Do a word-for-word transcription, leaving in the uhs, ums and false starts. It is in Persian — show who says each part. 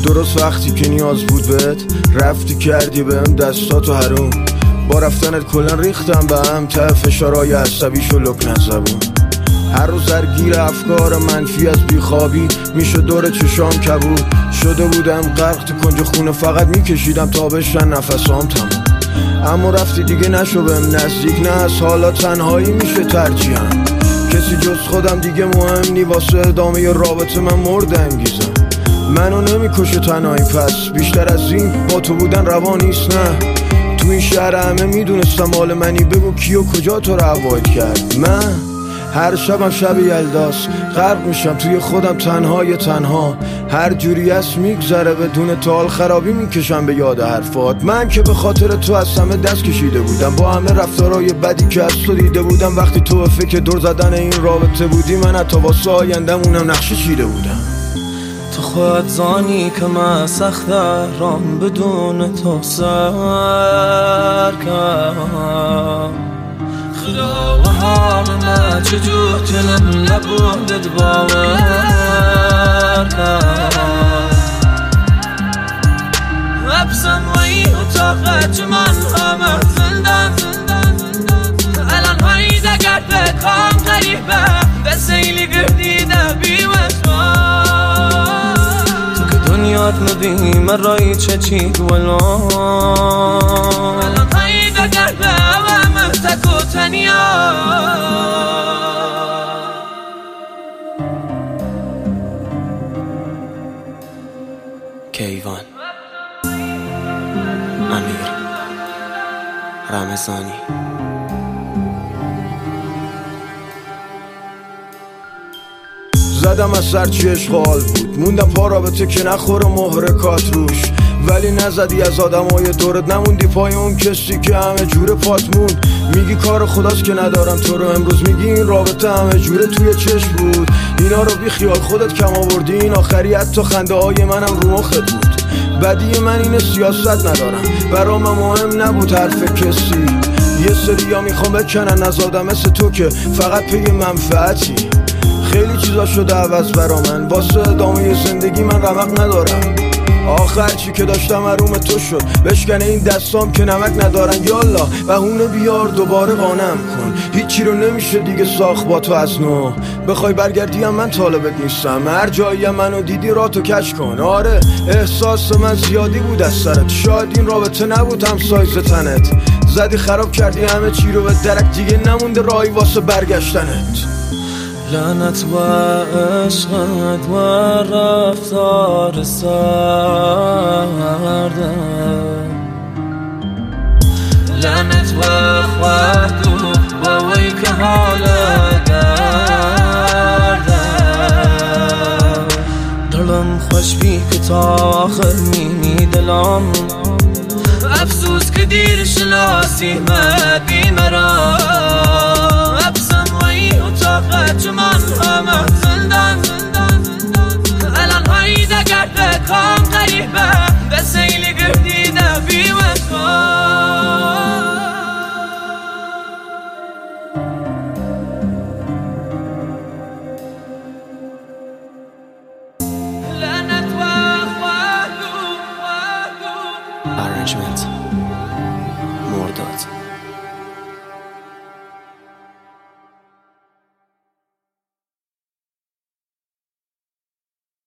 Speaker 1: درست وقتی که نیاز بود بهت رفتی کردی بهم دستاتو حروم. با رفتنت کلن ریختم به هم، ته فشارهای عصبیشو لکنت زبون. هر روز درگیر افکار منفی از بیخوابی میشه دور چشام کبود. شده بودم غرق تو کنج خونه، فقط میکشیدم تا بشن نفسام تموم. اما رفتی دیگه نشو بهم نزدیک، نه از حالا تنهایی میشه ترجیحم. کسی جز خودم دیگه مهم نی، واسه ادامه رابطه من مرد انگیزم. منو نمیکشه تنهایی، پس بیشتر از این با تو بودن روا نیست. نه تو این شهر همه میدونستم مال منی، بگو کی و کجا تو رو ابعاد کرد. من هر شبم شب یلداست، غرق میشم توی خودم تنهای تنها. هر جوری است میگذره بدون تال، خرابی میکشم به یاد حرفات. من که به خاطر تو از همه دست کشیده بودم، با همه رفتارهای بدی که از تو دیده بودم. وقتی تو به فکر دور زدن این رابطه بودی، من حتی واسه آیندمونم نقشه چیده بودم.
Speaker 2: تو خود زانی که من سخت رام بدون تو سر کردم. خدا و حال من چجور تلم نبودت باور کرد. ابسم و ای اتاقت من همه زندن، الان هایی دگرد به کام قریبه به سیلی گردیده بیوزبار. تو که دنیات نبی من رایی چه چید ولان، الان هایی دگرد به تک و تنیا. کیوان امیر رمضانی.
Speaker 1: زدم از سر چی اشغال بود، موندم پا رابطه که نخوره محرکات روش. ولی نزدی از آدمای دورت، نموندی پای اون کسی که همه جوره پات موند. میگی کار خداست که ندارم تو رو، امروز میگی این رابطه همه جوره توی چشم بود. اینا رو بی خیال خودت کم آوردی، این آخری حتی خنده های منم رو مخت بود. بدی من اینه سیاست ندارم، برام مهم نبود حرف کسی. یه سریا میخوام بکنن از آدم مثل تو که فقط پی منفعتی. خیلی چیزا شده عوض برا من، واسه ادامه زندگی من رمق ندارم. آخر چی که داشتم حروم تو شد، بشکنه این دستام که نمک ندارن. یالا بهونه بیار دوباره قانم کن، هیچی رو نمیشه دیگه ساخت با تو از نو. بخوای برگردی هم من طالبت نیستم، هر جایی منو دیدی را تو کش کن. آره احساس من زیادی بود از سرت، شاید این رابطه نبود هم سایز تنت. زدی خراب کردی همه چی رو به درک، دیگه نمونده راهی واسه برگشتنت.
Speaker 2: لعنت و عشقت و رفتار سردم، لعنت و خواهد و وی که حال دردم. دلم خوش بی که تا آخر میمی دلم، افسوس که دیر شناسی مدی مرا. اتاقت من همه زندن، الان هایی دگرد به کام قریبه به سیلی گردیده بیوزبار. لعنت و خواهدو
Speaker 3: Arrangement